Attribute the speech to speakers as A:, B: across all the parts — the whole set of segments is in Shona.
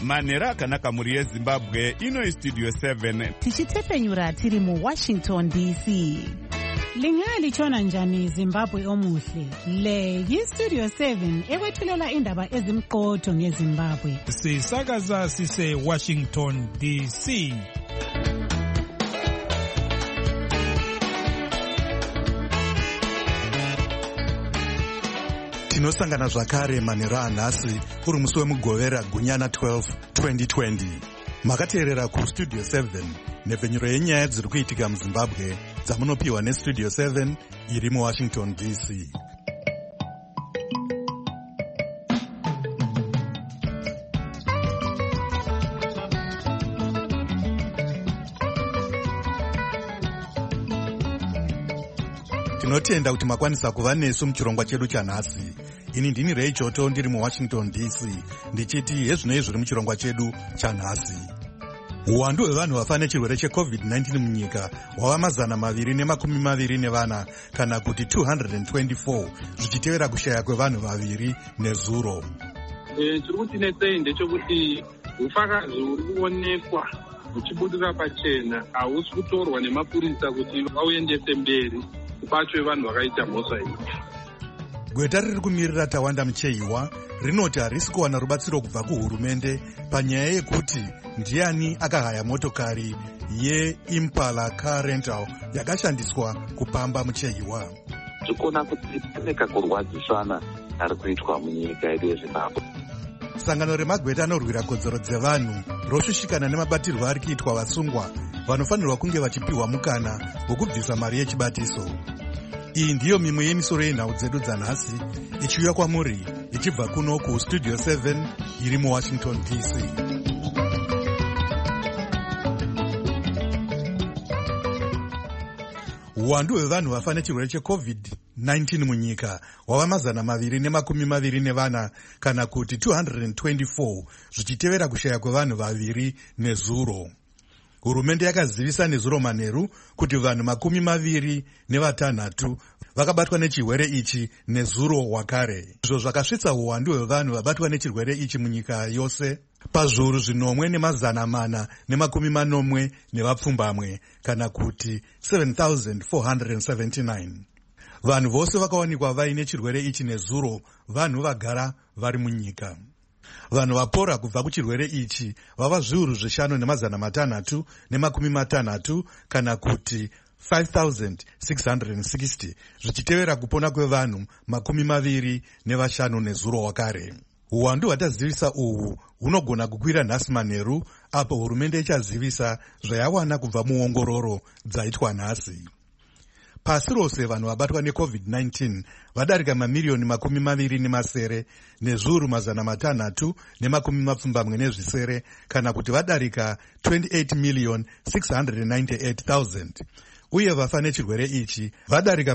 A: Manhero akanaka muri yeZimbabwe, ino iStudio 7.
B: Tichitefenyura tiri muWashington DC.
C: Lingalitshona njani Zimbabwe omuhle? Le yiStudio 7 ekwethulela indaba ezimqotho ngeZimbabwe.
D: Sisakaza sise Washington DC.
E: Tinosangana zvakare manhero anhasi uri musi wemugovera gunyana 12 2020. Makateerera kuStudio 7 nhepfenyuro yenyaya dziri kuitika muZimbabwe dzamunopiwa neStudio 7 iri muWashington DC. Tinotenda kuti makwanisa kuva nesu muchirongwa chedu chanhasi. Ini ndini Ray Choto ndiri muWashington DC ndichiti hezvinoi zviri muchirongwa chedu chanhasi. Uwandu hwevanhu vafa nechirwere cheCovid-19 munyika hwava 224 kana kuti 224 zvichitevera kushaya kwevanhu vaviri nezuro.
F: Chiri kutinetsei ndechekuti ufakazi huri kuonekwa huchibudika pachena hausi kutorwa nemapurisa kuti vauendese mberi kubatwe vanhu vakaita mhosva iyi.
E: Gweta riri kumirira Tawanda Mucheiwa rinoti harisi kuwana rubatsiro kubva kuhurumende panyaya yekuti ndiani akahaya motokari yeImpala car rental yakashandiswa kupamba Mucheiwa.
G: Tikuona kuti pane kakurwadzisana kari kuitwa munyika yedu yeZimbabwe.
E: Sangano remagweta anorwira kodzero dzevanhu roshushikana nemabatirwo ari kuitwa vasungwa vanofanirwa kunge vachipiwa mukana wokubvisa mari yechibatiso. Iyi ndiyo mimwe yemisoro yenhau dzedu dzanhasi ichiuya kwamuri ichibva kuno kuStudio 7 iri muWashington DC. Uwandu hwevanhu vafa nechirwere cheCovid-19 munyika hwava 224 kana kuti 224 zvichitevera kushaya kwevanhu vaviri nezuro. Hurumende yakazivisa nezuro manheru kuti vanhu 26 vakabatwa nechirwere ichi nezuro hwakare. Izvo zvakasvitsa uwandu hwevanhu vabatwa nechirwere ichi munyika yose pazviuru 4,480 nevapfumbamwe kana kuti 7,479. Vanhu vose vakawanikwa vaine chirwere ichi nezuro vanhu vagara vari munyika. Vanhu vapora kubva kuchirwere ichi vava 5,660 kana kuti 5,660 zvichitevera kupona kwevanhu 25 nezuro hwakare. Uwandu hwatazivisa uhwu hunogona kukwira nhasi manheru apo hurumende ichazivisa zvayawana kubva muongororo dzaitwa nhasi. Pasi rose vanhu vabatwa neCovid-19 vadarika mamiliyoni 20 nezviuru 670 kana kuti vadarika 28,698,000. Uye vafa nechirwere ichi vadarika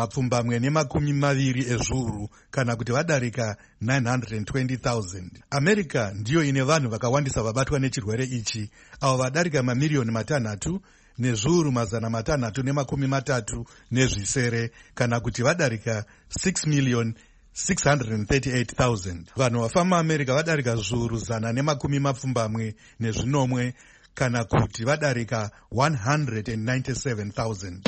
E: 220 ezviuru kana kuti vadarika 920,000. America ndiyo ine vanhu vakawandisa vabatwa nechirwere ichi avo vadarika mamiliyoni 3 nezviuru 330 kana kuti vadarika 6,638,000. Vanhu vafa muAmerica vadarika zviuru 120 kana kuti vadarika 197,000.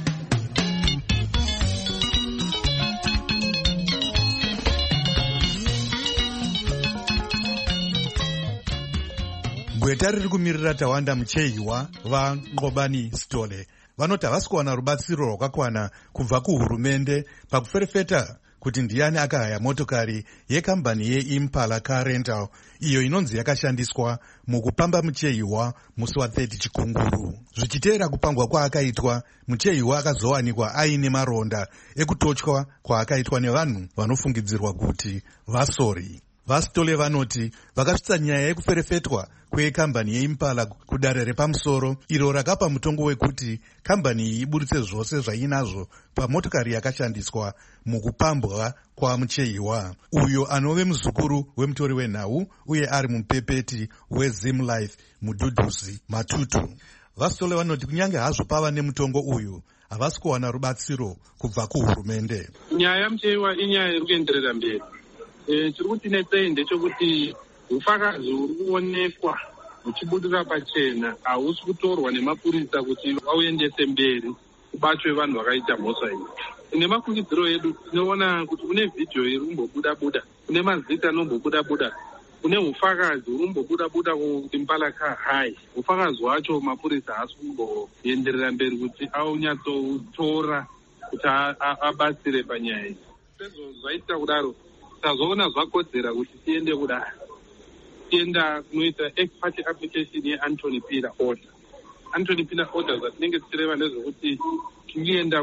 E: Gweta riri kumirira Tawanda Mucheiwa vaNqobani Sitole vanoti havasi kuwana rubatsiro rwakakwana kubva kuhurumende pakuferefeta kuti ndiani akahaya motokari yekambani yeImpala car rental iyo inonzi yakashandiswa mukupamba Mucheiwa musi wa30 Chikunguru. Zvichiteera kupambwa kwaakaitwa, Mucheiwa akazowanikwa aine maronda ekutotywa kwaakaitwa nevanhu vanofungidzirwa kuti vasori. VaSitole vanoti vakasvitsa nyaya yekuferefetwa kwekambani yeImpala kudare repamusoro iro rakapa mutongo wekuti kambani iyi iburitse zvose zvainazvo pamotokari yakashandiswa mukupambwa kwaMucheiwa, uyo anove muzukuru wemutori wenhau uye ari mupepeti weZimlife Mudhudhuzi Matutu. VaSitole vanoti kunyange hazvo pava nemutongo uyu havasi kuwana rubatsiro kubva kuhurumende.
F: Nyaya yaMucheiwa inyaya iri kuenderera mberi. Chiri kutinetsei ndechekuti ufakazi uri kuonekwa uchibudira pachena hausi kutorwa nemapurisa kuti vauendese mberi kubatwe vanhu vakaita mhosva iyi. Nemafungidziro edu tinoona kuti kune vhidhiyo iri kumbobuda-buda, kune mazita anombobuda-buda, kune ufakazi uri kumbobuda-buda kuimpala kahai. Ufakazi hwacho mapurisa haasi kumboenderera mberi kuti aunyatsotora kuti abatsire panyaya iyi. Sezvo zvaita kudaro tazoona zvakodzera kuti tiende kudaro, tienda kunoita ex parte application yeAnthony Piller order. Anthony Piller order zvatinenge tichireva ndezvekuti tinoenda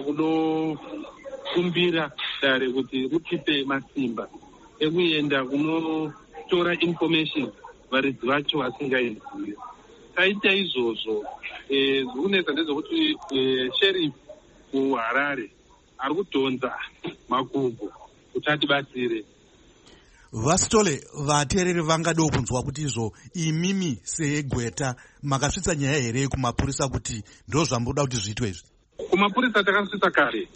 F: kunokumbira dare kuti ritipe masimba ekuenda kunotora information varidzi vacho vasingaizii. Taita izvozvo zvikunetsa ndezvekuti sheriff kuHarare ari kudhonza makumbo kuti atibatsire.
E: Vasitole, vateereri vangadawo kunzwa kuti izvo imimi seegweta makasvitsa nyaya here kumapurisa kuti ndo zvamboda kuti zviitwe izvi?
F: Kumapurisa takasvitsa kare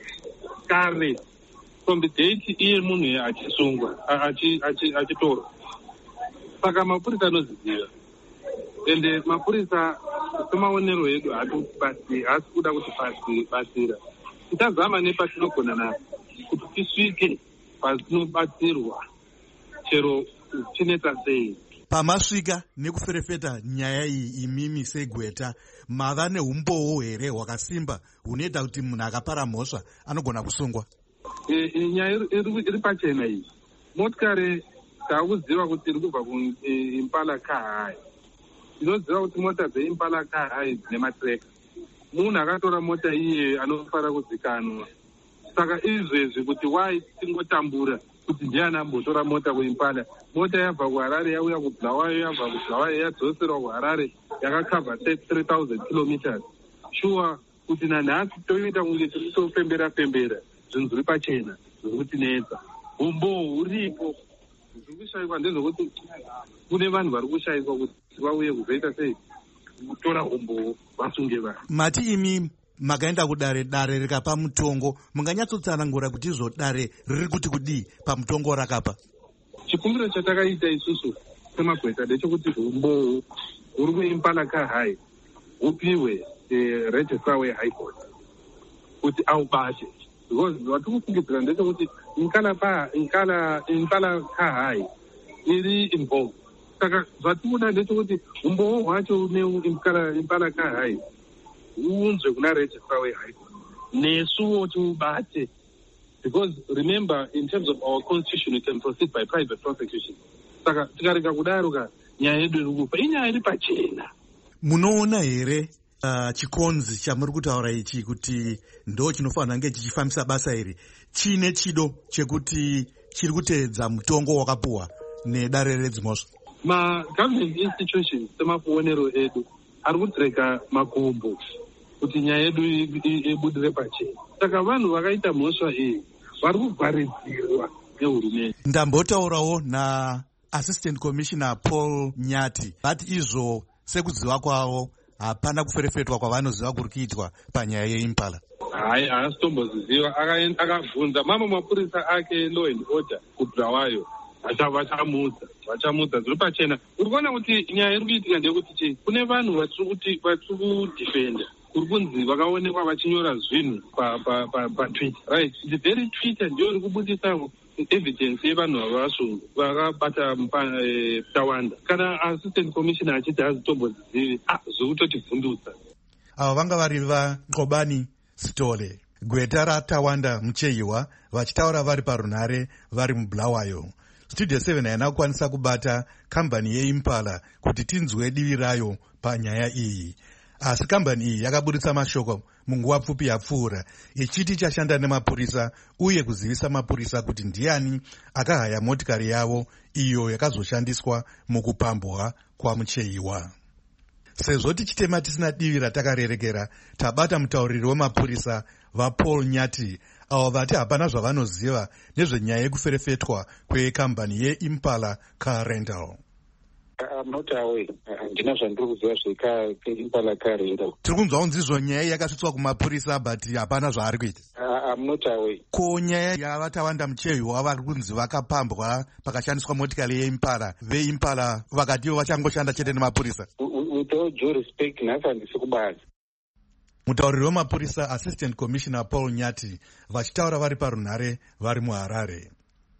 F: from the date iye munhu achisungwa achitorwa. Saka mapurisa anozviziva, ende mapurisa semaonero edu haasi kuda kuti batsira. Tichazama nepatinogona napo kuti tisvike patinobatsirwa chero chinetsa sei.
E: Pamasvika nekuferefeta nyaya iyi imimi segweta, mava neumbowo here hwakasimba hunoita kuti munhu akapara mhosva anogona kusungwa?
F: Nyaya iri pachena iyi. Motikari taakuziva kuti iri kubva kuimpala kahai. Tinoziva kuti mota dzeimpala kahai dzine matreka. Munhu akatora mota iye anofara kuzikanwa. Saka izvezvi kuti wai tingotambura kuti ndiani ambotora mota kuimpala. Mota yabva kuHarare yauya kuBulawayo, yabva kuBulawayo yadzoserwa kuHarare, yakakavha 3,000 kilometers. Shuwa kuti nanhasi toita kunge tiri kutofembera zvinhu zviri pachena zviri kutinetsa. Umbo huripo zviri kushayikwa ndezvokuti kune vanhu vari kushayikwa kuti vauye kuzoita sei kutora umbo vasunge vanhu.
E: Mati imi makaenda kudare rikapa mutongo, munganyatsotsanangura kuti izvo dare riri kuti kudii pamutongo rakapa?
F: Chikumbiro chatakaita isusu semagweta ndechekuti umbo huri kuimpala kahai hupiwe registrar weHigh Court kuti aubate, because vatiri kufungidzira ndechekuti impala kahai iri involved. Saka zvatinoda ndechekuti umbowo hwacho neimpala kahai huunzwe kuna registrar weHigh Court nesuwo tiubate, because remember in terms of our constitution we can proceed by private prosecution. Saka tikareka kudaro nyaya yedu iri kufa inyaya iri pachena.
E: Munoona here chikonzi chamuri kutaura ichi kuti ndo chinofanira kunge chichifambisa basa iri chine chido chekuti chiri kuteedza mutongo wakapuwa nedare redzimhosva?
F: Ma-government institutions semakuonero edu ari kutireka makumbo kuti nyaya yedu ibudire pachena. Saka vanhu vakaita mhosva iyi vari kuvharidzirwa nehurumende.
E: Ndambotaurawo naAssistant Commissioner Paul Nyati vati izvo sekuziva kwavo hapana kuferefetwa kwavanoziva kuri kuitwa panyaya yeimpala.
F: Haasi tomboziziva. Akabvunza mamwe mapurisa ake law and order kuBulawayo vachamudza zviri pachena. Uri kuona kuti nyaya iri kuitika ndeyekuti chii, kune vanhu vatiri kudhifenda kuri kunzi vakaonekwa vachinyora zvinhu patwitter, right? The very twitter ndiyo iri kubudisa evidence yevanhu ava vasungu vakabata Tawanda. Kana assistant commissioner achiti hazitombozizivi zvokutotivhundutsa.
E: Ava vanga vari vaNqobani Sitole, gweta raTawanda Muchehiwa, vachitaura vari parunhare vari muBulawayo. Studio 7 haina kukwanisa kubata kambani yeimpala kuti tinzwe divi rayo panyaya iyi, asi kambani iyi yakabudisa mashoko munguva pfupi yapfuura ichiti ichashanda nemapurisa uye kuzivisa mapurisa kuti ndiani akahaya motikari yavo iyo yakazoshandiswa mukupambwa kwaMuchehiwa. Sezvo tichitema tisina divi ratakarerekera, tabata mutauriri wemapurisa vaPaul Nyati avo vati hapana zvavanoziva nezvenyaya yekuferefetwa kwekambani yeImpala Car Rental.
G: I'm not aware. Handina zvandiri kuziva zveimpala karero.
E: Tiri kunzwa kunzi izvo nyaya yakasvitswa kumapurisa but hapana zvaari kuita.
G: I'm not aware.
E: Ko nyaya yavatawanda muchehiwa vari kunzi vakapambwa pakashandiswa motikari yeimpala, veimpala vakatiwo vachangoshanda chete nemapurisa.
G: With all due respect, nhasi handisi kubazi.
E: Mutauriri wemapurisa Assistant Commissioner Paul Nyati vachitaura vari parunhare vari muHarare.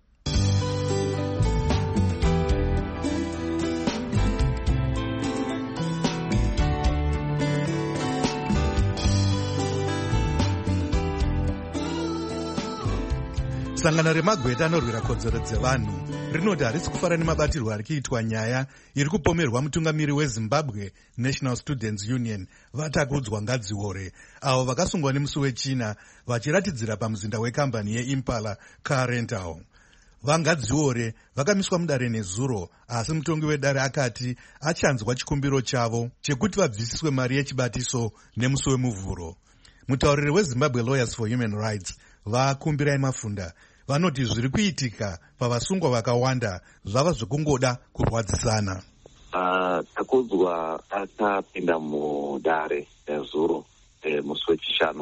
E: Sangano remagweta anorwira kodzero dzevanhu rinoti harisi kufara nemabatirwo ari kuitwa nyaya iri kupomerwa mutungamiri weZimbabwe National Students Union vatakudzwa Ngadziore, avo vakasungwa nemusi wechina vachiratidzira pamuzinda wekambani yeimpala car rental. VaNgadziore vakamiswa mudare nezuro, asi mutongi wedare akati achanzwa chikumbiro chavo chekuti vabvisiswe mari yechibatiso nemusi wemuvhuro. Mutauriri weZimbabwe Lawyers for Human Rights vakumbirai Mafunda vanoti zviri kuitika pavasungwa vakawanda zvava zvekungoda kurwadzisana.
G: Takudzwa akapinda mudare nezuro musi wechishanu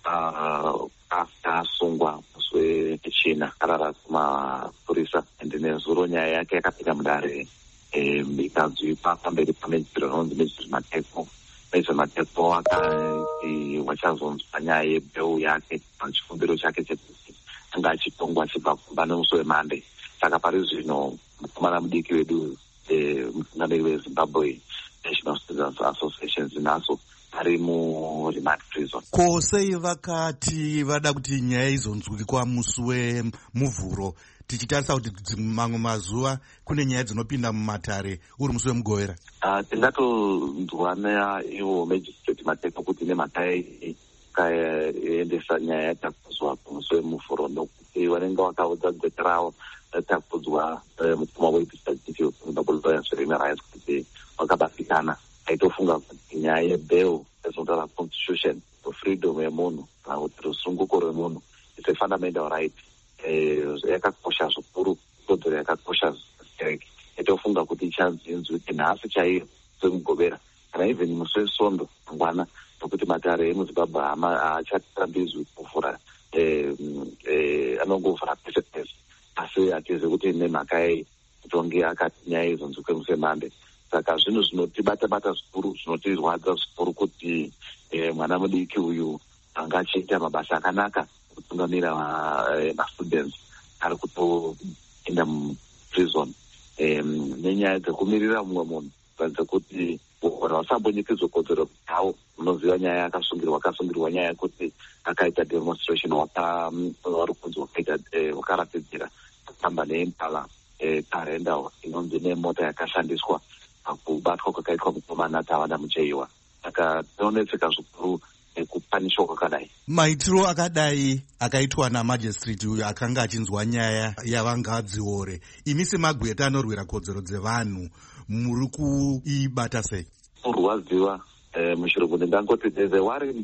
G: asungwa musi wechina arara kumapurisa ende nezuro nyaya yake yakapinda mudare ikadzvipa pamberi pamedziro inonzi Meziri Matepo akati wachazonzwa nyaya yebheu yake pachikumbiro chake chekuti anga achitongwa achibva kumba nemusi weMonday. Saka pari zvino mukomana mudiki wedu mutungamiri weZimbabwe National Students Association zinaso ari muremand prison.
E: Ko sei vakati vada kuti nyaya izonzwikwa musi wemuvhuro, tichitarisa kuti mamwe mazuva kune nyaya dzinopinda mumatare uri musi wemugovera?
G: Tingatonzwa naivo Magistrate Matepo kuti nemhaka kaendesa nyaya yatakudzwa kumusi wemuvhuro, nokuti vanenge vakaudza gweta ravo ratakudzwa mukoma weDistrict Zimbabwe Lawyers for Human Rights kuti vakabatikana aitofunga kuti nyaya yebheu ezonda constitution freedom yemunhu kana kuti rusunguko rwemunhu is a fundamental right, yakakosha zvikuru, kodzero yakakosha zvikereke. Aitofunga kuti ichanzinzwi nhasi chaiyo semugovera kana even musi weSondo mangwana, nokuti matare emuZimbabwe haachatambidzwi kuvhura, anongovhura pese pese, asi hatizi kuti nemhaka yetongi akati nyaya izonzwikwe musi weMonday. Saka zvinhu zvinotibata zvikuru, zvinotirwadza zvikuru kuti mwana mudiki uyu anga achiita mabasa akanaka kutungamira mastudents ari kutoenda muprison nenyaya dzekumirira mumwe munhu kuratidza kuti vanhu vasambonyikidzwa kodzero dzavo. Munoziva nyaya akasungirwa nyaya yekuti akaita demonstration vari kunzi wakaratidzira kutamba neimpala karendal inonzi nemota yakashandiswa pakubatwa kwakaitwa mukomana Tawanda Muchehiwa. Saka tinonetseka zvikuru nekupanishwa kwakadai.
E: Maitiro akadai akaitwa namajistrate uyo akanga achinzwa nyaya yaVaNgadziore, imi semagweta anorwira kodzero dzevanhu muri kuibata sei?
G: Kurwadziwa muchirungu ndingangoti there's a worry.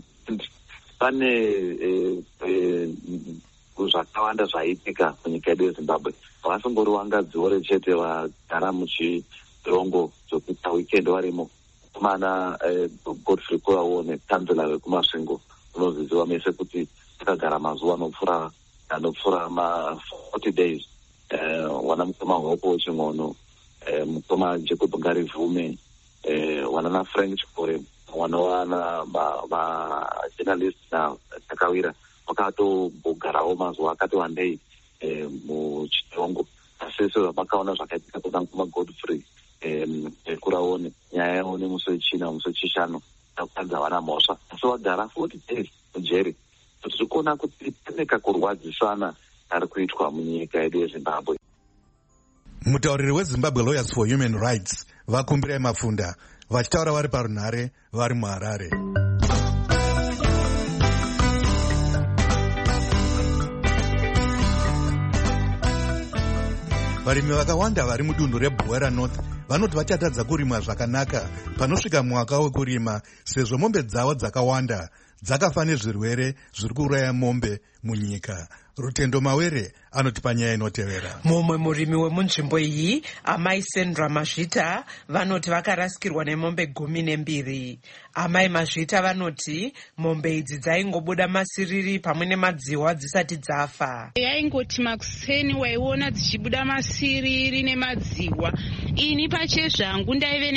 G: Pane zvakawanda zvaitika munyika yedu yeZimbabwe. Havasingori vaNgadziore chete vagara muchirongo zvokuita weekend varimo. Kumana Godfrey Kurawo nekanzela wekumasvingo unoziziwa mese kuti akagara mazuva anopfuura ma40 days. Wana mukoma Hopo Weching'ono, mukoma Jacob Ngarivume, wana na Frank Chikore, wana journalist na Takawira vakatogarawo mazuva akati wandei muchitongo. Asi vakaona zvakaitika kuna mukoma Godfrey Kuraone nyaya yaone musi wechina musi wechishanu akukadza vana mhosva, asi vagara 40 days mujeri. Tiri kuona kuti pane kakurwadzisana ari kuitwa munyika yedu yeZimbabwe.
E: Mutauriri weZimbabwe Lawyers for Human Rights vakumbirai Mafunda vachitaura vari parunhare vari muHarare. Varimi vakawanda vari mudunhu reBuwera North vanoti vachatadza kurima zvakanaka panosvika mwaka wekurima, sezvo mombe dzavo dzakawanda dzakafa nezvirwere zviri kuuraya mombe munyika. Rutendo Mawere anotipa nyaya inotevera.
H: Mumwe murimi wemunzvimbo iyi, amai Sandra Mazvita, vanoti vakarasikirwa nemombe 12. Amai Mazvita vanoti mombe idzi dzaingobuda masiriri pamwe nemadziwa dzisati dzafa.
I: Yaingoti makuseni waiona dzichibuda masiriri nemadziwa. Ini pachezvangu ndaive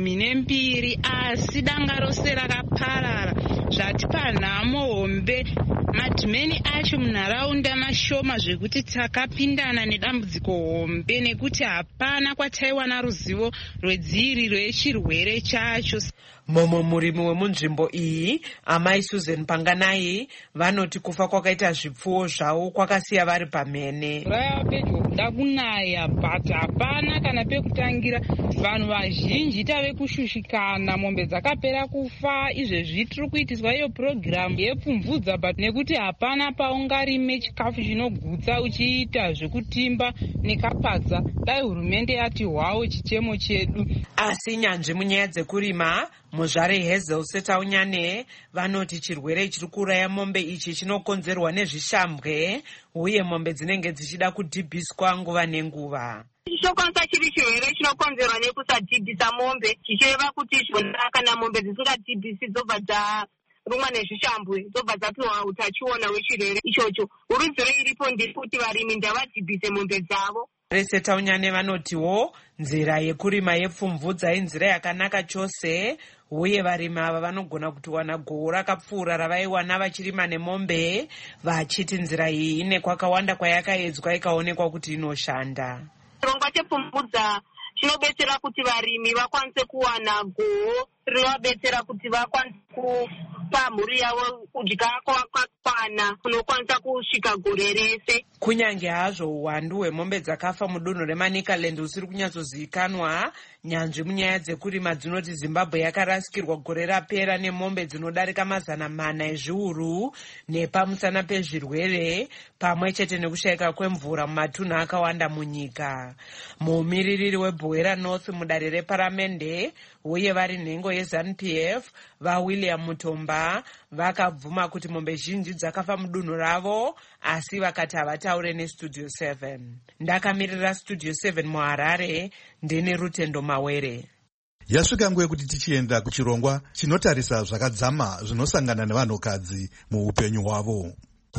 I: ne12, asi danga rose rakaparara. Zvatipa nhamo hombe madhimeni acho munharaunda mashoma zvekuti takapindana nedambudziko hombe nekuti hapana kwataiwana ruzivo rwedziriro yechirwere chacho.
H: Mumwe murimi wemunzvimbo iyi, amai Susan Panganai, vanoti kufa kwakaita zvipfuwo zvavo kwakasiya vari pamhene.
I: Mvura pedyo kuda kunaya, but hapana kana pekutangira. Vanhu vazhinji tave kushushikana, mombe dzakapera kufa. Izvezvi tiri kuitiswa iyo purogiramu yepfumvudza, but nekuti hapana paungarime chikafu chinogutsa uchiita zvekutimba nekapadza. Dai hurumende yati hwawo chichemo chedu.
H: Asi nyanzvi munyaya dzekurima, muzvare Hazel Setaunyane, vanoti chirwere chiri kuuraya mombe ichi chinokonzerwa nezvishambwe uye mombe dzinenge dzichida kudhibhiswa nguva nenguva.
J: Chokwanisa chiri chirwere chinokonzerwa nekusadhibhisa mombe, chichireva kuti zvona kana mombe dzisingadhibhisi dzobva dzarumwa nezvishambwe, dzobva dzapiwa utachiona hwechirwere ichocho. Hurudziro iripo ndekuti varimi ngavadhibhise mombe dzavo.
H: Setaunyane vanotiwo nzira yekurima yepfumvudza inzira yakanaka chose, uye varimi ava vanogona kuwana gohwo rakapfuura ravaiwana vachirima nemombe, vachiti nzira iyi ine kwakawanda kwayakaedzwa ikaonekwa kuti inoshanda.
J: Chirongwa chepfumvudza chinobetsera kuti varimi vakwanise kuwana gohwo rinovabetsera kuti vakwanise kupa mhuri yavo kudya kwakakwana kunokwanisa kusvika gore rese.
H: Kunyange hazvo uwandu hwemombe dzakafa mudunhu reManicaland usiri kunyatsozivikanwa, nyanzvi munyaya dzekurima dzinoti Zimbabwe yakarasikirwa gore rapera nemombe dzinodarika 400 ezviuru nepamusana pezvirwere pamwe chete nekushayika kwemvura mumatunhu akawanda munyika. Mumiririri weBwera North mudare reparamende uye vari nhengo yeZANU-PF vaWilliam Mutomba vakabvuma kuti mombe zhinji dzakafa mudunhu ravo, asi vakati havataure neStudio 7. Ndakamirira Studio 7 muHarare, ndine Rutendo Mawere.
E: Yasvika nguva yekuti tichienda kuchirongwa chinotarisa zvakadzama zvinosangana nevanhukadzi muupenyu hwavo.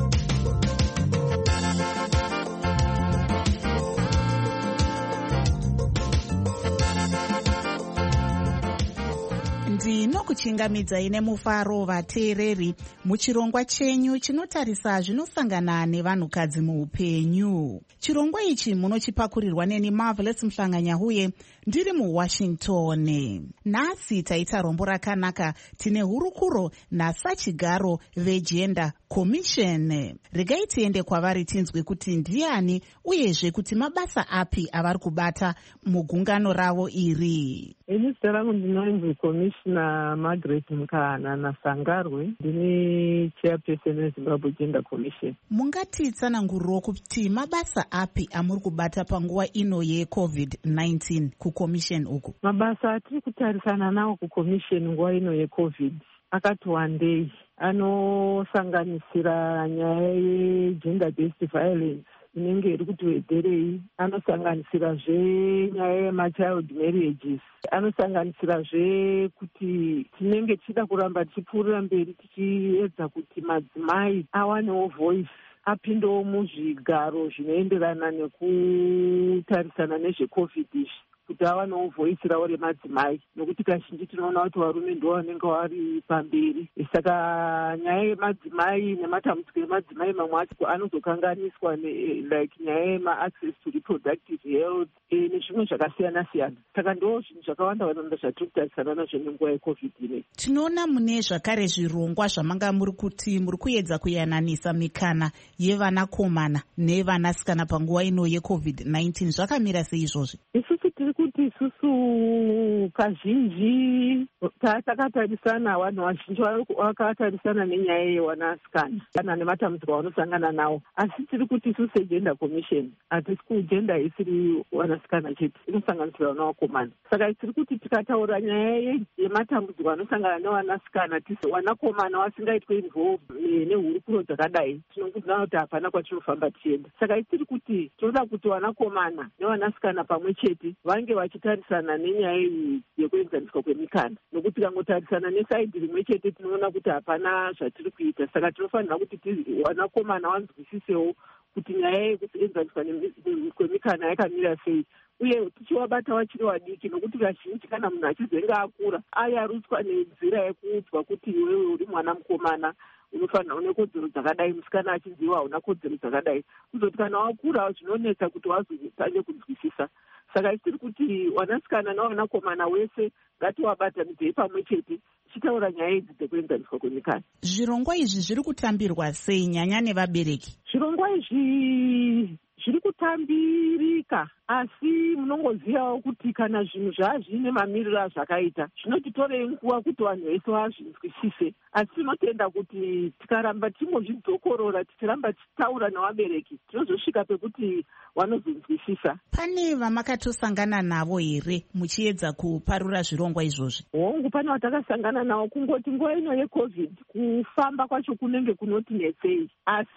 B: Ndinokuchingamidzai nemufaro vateereri muchirongwa chenyu chinotarisa zvinosangana nevanhukadzi muupenyu. Chirongwa ichi munochipakurirwa neni Marvelous Mhlanganyahuye ndiri muWashington. Nhasi taita rombo rakanaka, tine hurukuro nasachigaro veGender Commission. Regai tiende kwavari tinzwe kuti ndiani uyezve kuti mabasa api avari kubata mugungano ravo iri.
K: Ini zita rangu ndinonzi Commissioner Margaret Mkana Nasangarwe, ndini chairperson weZimbabwe Gender Commission.
B: Mungatitsananguriro kuti mabasa api amuri kubata panguva ino yeCovid-19 kuCommission uku?
K: Mabasa atiri kutarisana nawo kuCommission nguva ino yeCovid akati wandei, anosanganisira nyaya yegender based violence inenge iri kutiwedzerei, anosanganisirazve nyaya yemachild marriages, anosanganisirazve kuti tinenge tichida kuramba tichipfuurira mberi tichiedza kuti madzimai awanewo voice, apindewo muzvigaro zvinoenderana nekutarisana nezveCovid izvi, kuti avanewo voice ravo remadzimai, nokuti kazhinji tinoona kuti varume ndo vanenge vari pamberi. Saka nyaya yemadzimai nematambudziko emadzimai mamwe acho anozokanganiswa like nyaya yema-access to reproductive health nezvimwe zvakasiyana siyana. Saka ndo zvinhu zvakawanda zvatiri kutarisana nazvo nenguva yeCovid ine.
B: Tinoona mune zvakare zvirongwa zvamanga muri kuti muri kuedza kuyananisa mikana yevanakomana nevanasikana panguva ino yeCovid-19. Zvakamira sei izvozvi?
K: Isusu tiri kuti isusu isusu kazhinji takatarisana, vanhu vazhinji vakatarisana nenyaya yevanasikana kana nematambudziko avanosangana nawo, asi tiri kuti isusu segender commission hatisi kugenda isiri vanasikana chete, inosanganisira vana vakomana. Saka tiri kuti tikataura nyaya yematambudziko anosangana nevanasikana tisi vanakomana vasingaitwe involve nehurukuro dzakadai, tinogudana kuti hapana kwatinofamba tichienda. Saka tiri kuti tinoda kuti vanakomana nevanasikana pamwe chete vange vachitarisana nenyaya iyi yekuenzaniswa kwemikana, nokuti tikangotarisana nesaidhi rimwe chete tinoona kuti hapana zvatiri kuita. Saka tinofanira kuti vanakomana vanzwisisewo kuti nyaya yekuenzaniswa kwemikana yakamira sei, uye tichivabata vachiri vadiki, nokuti kazhinji kana munhu achizenge akura ayarutswa nenzira yekuudzwa kuti iwewe uri mwana mukomana unofanira une kodzero dzakadai, musikana achinziwa hauna kodzero dzakadai, kuzoti kana wakura zvinonetsa kuti wazotanye kunzwisisa. Saka tiri kuti vanasikana navanakomana wese ngativabatanidzei pamwe chete tichitaura nyaya idzi dzekuenzaniswa kwemikana.
B: Zvirongwa izvi zviri kutambirwa sei nyanya nevabereki?
K: Zvirongwa izvi zviri kutambirika, asi munongozivawo kuti kana zvinhu zvazviine mamiriro azvakaita zvinotitorei nguva kuti vanhu vese vazvinzwisise, asi tinotenda kuti tikaramba tichingozvidzokorora tichiramba tichitaura nevabereki tinozosvika pekuti vanozonzwisisa.
B: Pane vamakatosangana navo here muchiedza kuparura zvirongwa izvozvi?
K: Hongu, pane vatakasangana navo, kungoti nguva ino yeCovid kufamba kwacho kunenge kunotinetsei,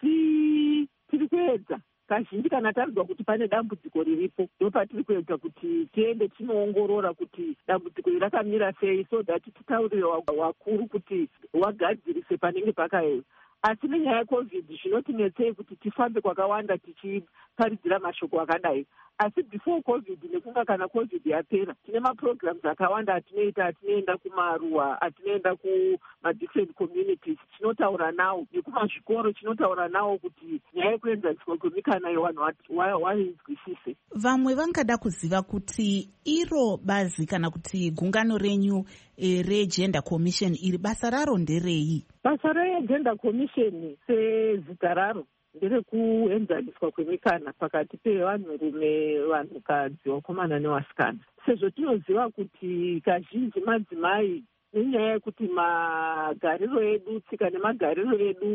K: asi tiri kuedza. Kazhinji kana tarinzwa kuti pane dambudziko riripo, ndopatiri kuedza kuti tiende tinoongorora kuti dambudziko iri rakamira sei, so that titaurire wakuru kuti wagadzirise panenge pakaema. Asi nenyaya yeCovid zvinotinetsei kuti tifambe kwakawanda tichiparidzira mashoko akadai. Asi before COVID nekunga kana COVID yapera, tine maprograms akawanda atinoita, atinoenda kumaruwa, atinoenda kuma-different communities, tinotaura nawo, nekumazvikoro tinotaura nawo kuti nyaya yekuenzaniswa kwemikana yevanhu vainzwisise.
B: Vamwe vangada kuziva kuti iro bazi kana kuti gungano renyu reGender Commission iri basa raro nderei?
K: Basa reGender Commission sezita raro nderekuenzaniswa kwemikana pakati pevanhurume, vanhukadzi, vakomana nevasikana. Sezvo tinoziva kuti kazhinji madzimai nenyaya yekuti magariro edu, tsika nemagariro edu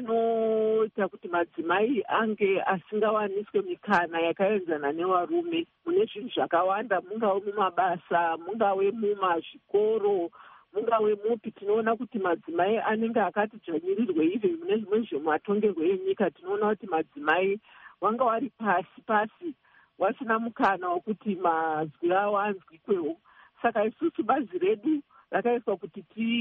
K: anoita kuti madzimai ange asingawaniswe mikana yakaenzana nevarume mune zvinhu zvakawanda, mungave mumabasa, mungave mumazvikoro, mungave mupi. Tinoona kuti madzimai anenge akati dzvanyirirwe ive mune zvimwe zvematongerwo enyika. Tinoona kuti madzimai wanga wari pasi wasina mukana wekuti mazwi avo anzwikwewo. Saka isusu bazi redu rakaiswa kuti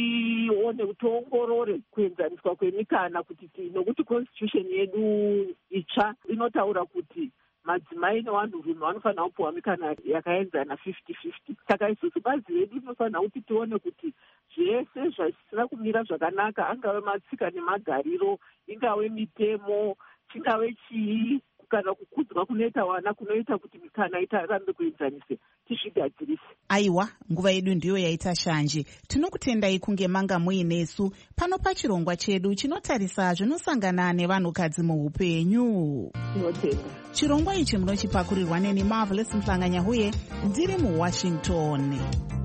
K: tiongorore kuenzaniswa kwemikana, kuti nokuti constitution yedu itsva inotaura kuti madzimai nevanhurume vanofanira kupiwa mikana yakaenzana 50-50. Saka isusu bazi redu rinofanira kuti tione kuti zvese zvisina kumira zvakanaka, angave matsika nemagariro, ingave mitemo, chingave chii, kana kukudzwa kunoita vana kunoita kuti mikana itarambe kuenzanise, tizvigadzirise.
B: Aiwa, nguva yedu ndiyo yaita shanje. Tinokutendai kunge manga muinesu pano pachirongwa chedu chinotarisa zvinosangana nevanhukadzi muupenyu.
K: Tinotenda.
B: Chirongwa ichi munochipakurirwa neni Marvelous Mhlanganyahuye, ndiri muWashington.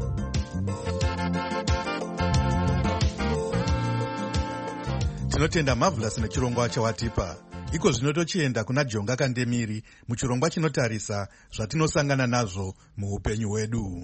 E: Tinotenda Marvelous nechirongwa chawatipa. Iko zvino tochienda kuna Jonga Kandemiri muchirongwa chinotarisa zvatinosangana nazvo muupenyu hwedu.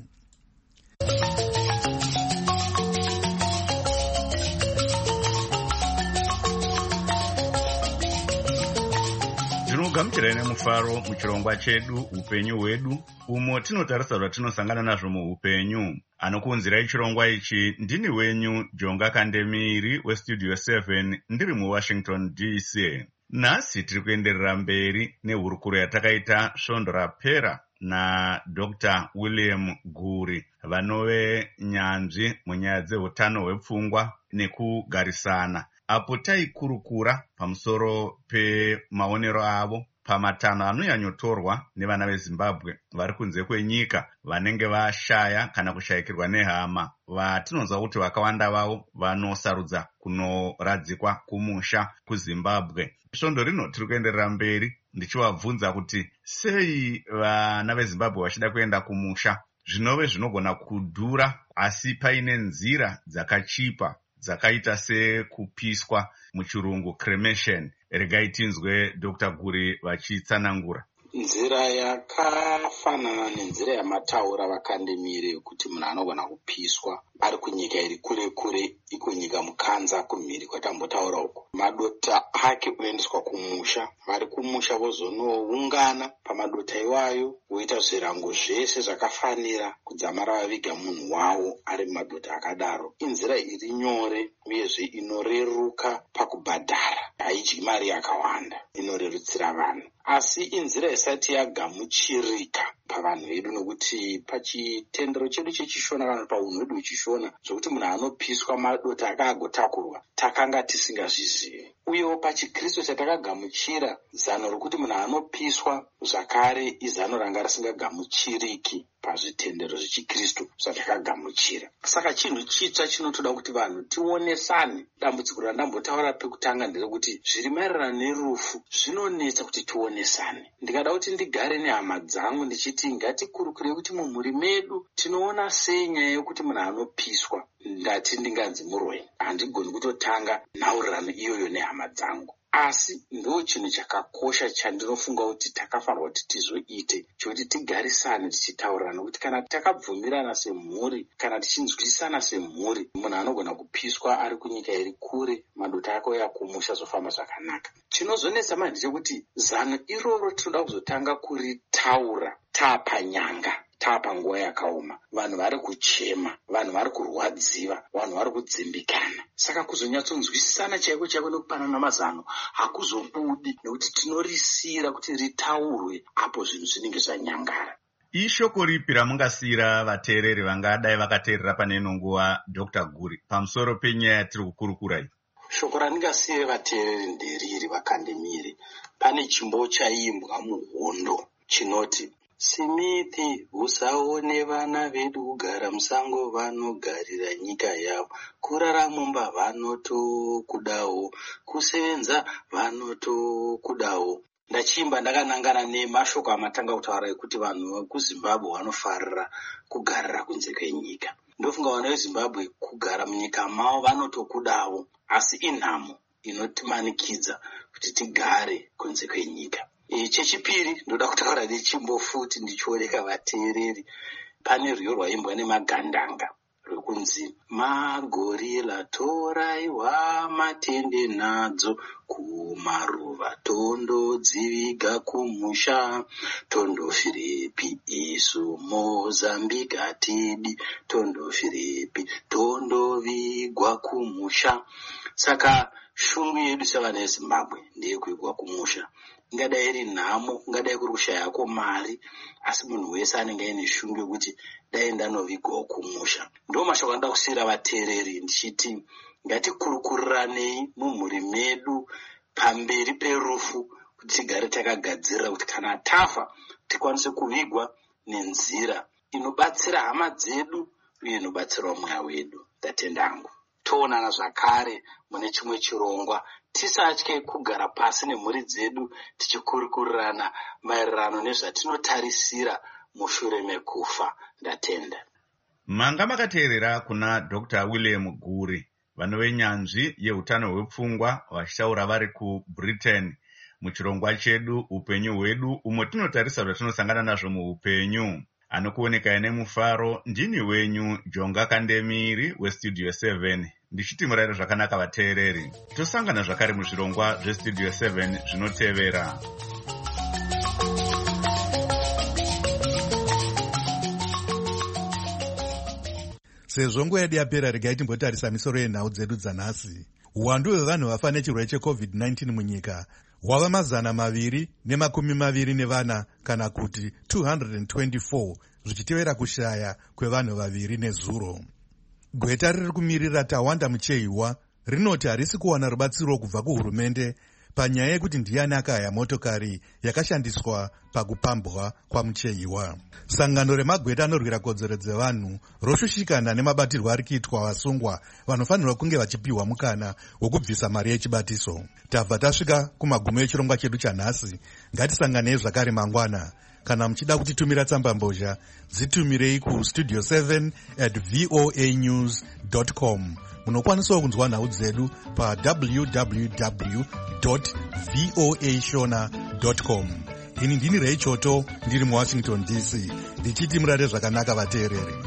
L: Tinogamuchirai nemufaro muchirongwa chedu upenyu hwedu, umo tinotarisa zvatinosangana nazvo muupenyu. Anokuunzirai chirongwa ichi ndini wenyu Jonga Kandemiri westudio 7 ndiri muWashington DC. Nhasi tiri kuenderera mberi nehurukuro yatakaita svondo rapera naDr. William Guri, vanove nyanzvi munyaya dzeutano hwepfungwa nekugarisana, apo taikurukura pamusoro pemaonero avo pamatanho anonyanyotorwa nevana veZimbabwe vari kunze kwenyika vanenge vashaya kana kushayikirwa nehama, vatinonzwa kuti vakawanda vavo vanosarudza kunoradzikwa kumusha kuZimbabwe. Svondo rino tiri kuenderera mberi ndichivabvunza kuti sei vana veZimbabwe vachida kuenda kumusha zvinove zvinogona kudhura, asi paine nzira dzakachipa dzakaita sekupiswa, muchirungu cremation. Regai tinzwe Dr. Guri vachitsanangura.
M: Nzira yakafanana nenzira yamataura vakandemire kuti munhu anogona kupiswa ari kunyika iri kure kure, iko nyika mukanza kumhiri kwatambotaura uko. Madota ake oendeswa kumusha, vari kumusha vozonoungana pamadota iwayo, voita zvirango zvese zvakafanira kudzamara vaviga munhu wavo ari mumadota akadaro. Inzira iri nyore uyezve inoreruka pakubhadhara, haidyi mari yakawanda, inorerutsira vanhu. Asi inzira isati yagamuchirika pavanhu vedu, nokuti pachitendero chedu chechishona kana paunhu hwedu hwechishona, zvokuti munhu anopiswa madota akaagotakurwa takanga tisingazvizivi. Uyewo pachikristu chatakagamuchira, zano rokuti munhu anopiswa zvakare izano ranga risingagamuchiriki pazvitendero zvechikristu zvatakagamuchira. Saka chinhu chitsva chinotoda kuti vanhu tionesane. Dambudziko randambotaura pekutanga nderekuti zviri maererano nerufu zvinonetsa kuti tionesane. Ndikada kuti ndigare nehama dzangu ndichiti ngatikurukure kuti mumhuri medu tinoona sei nyaya yokuti munhu anopiswa. Ndati ndinganzi muroi, handigoni kutotanga nhaurirano iyoyo nehama dzangu. Asi ndo chinhu chakakosha chandinofunga kuti takafanirwa kuti tizoite, chokuti tigarisane tichitaurirana kuti kana takabvumirana semhuri, kana tichinzwisana semhuri, munhu anogona kupiswa ari kunyika iri kure, madota ake yakumusha zofamba zvakanaka. Chinozonetsa manje chekuti zano iroro tinoda kuzotanga kuritaura tapanyanga, tapanguva yakaoma, vanhu vari kuchema, vanhu vari kurwadziwa, vanhu vari kudzimbikana. Saka kuzonyatsonzwisisana chaiko chaiko nekupanana mazano hakuzobudi, nekuti tinorisira kuti ritaurwe apo zvinhu zvinenge zvanyangara.
L: Ishoko ripi ramungasiyira vateereri vangadai vakateerera pane ino nguva, Dr. Guri, pamusoro penyaya yatiri kukurukura iyi?
M: Shoko randingasiyire vateereri nderiri vakandemire. Pane chimbo chaimbwa muhondo chinoti, Simithi usaone vana vedu kugara musango, vanogarira nyika yavo, kurara mumba vanotokudawo, kusevenza vanotokudawo. Ndachimba ndakanangana nemashoko amatanga kutaura ekuti vanhu vekuZimbabwe vanofarira kugarira kunze kwenyika. Ndofunga vanhu veZimbabwe kugara munyika mavo vanotokudawo, asi inhamo inotimanikidza kuti tigare kunze kwenyika. Chechipiri ndoda kutaura nechimbo futi ndichioneka vateereri. Pane rwiyo rwaimbwa nemagandanga rwekunzi, magorila toraiwa matende nadzo kumaruva, tondodziviga kumusha, tondofirepi isu Mozambique atidi, tondofirepi tondovigwa kumusha. Saka shungu yedu sevana veZimbabwe ndeyekuigwa kumusha. Ingadai iri nhamo, ingadai kuri kushayako mari, asi munhu wese anenge aine shungu yekuti dai ndanovigwawo kumusha. Ndo mashoko anoda kusiyira vateereri ndichiti ngatikurukuranei mumhuri medu pamberi perufu, kuti tigare takagadzirira kuti kana tafa tikwanise kuvigwa nenzira inobatsira hama dzedu uye inobatsirawo mweya wedu. Tatendangu toonana zvakare mune chimwe chirongwa, tisatye kugara pasi nemhuri dzedu tichikurukurirana maererano nezvatinotarisira mushure mekufa. Ndatenda.
L: Manga makateerera kuna Dr. William Guri, vanhu venyanzvi yeutano hwepfungwa vachitaura vari kuBritain muchirongwa chedu upenyu hwedu, umwe tinotarisa zvatinosangana nazvo muupenyu. Anokuoneka nemufaro, ndini wenyu Jonga Kandemiri weStudio 7. Ndichiti murayiro zvakanaka vateereri. Tosangana zvakare muzvirongwa zveStudio 7 zvinotevera.
E: Sezvo nguva yedu yapera, regai timbotarisa misoro yenhau dzedu dzanhasi. Uwandu hwevanhu vafa nechirwere cheCovid-19 munyika hwava 224 kana kuti 224, zvichitevera kushaya kwevanhu 2 nezuro. Gweta riri kumirira Tawanda Mucheiwa rinoti harisi kuwana rubatsiro kubva kuhurumende panyaya yekuti ndiani akahaya motokari yakashandiswa pakupambwa kwaMucheiwa. Sangano remagweta anorwira kodzero dzevanhu roshushikana nemabatirwo ari kuitwa vasungwa vanofanirwa kunge vachipiwa mukana wokubvisa mari yechibatiso. Tabva tasvika kumagumo echirongwa chedu chanhasi. Ngatisanganei zvakare mangwana. kana muchida kutitumira tsambambozha dzitumirei kustudio 7@voanews.com. munokwanisawo kunzwa nhau dzedu pa www.voashona.com. ini ndini Ray Choto ndiri muWashington DC ndichiti murare zvakanaka vateereri.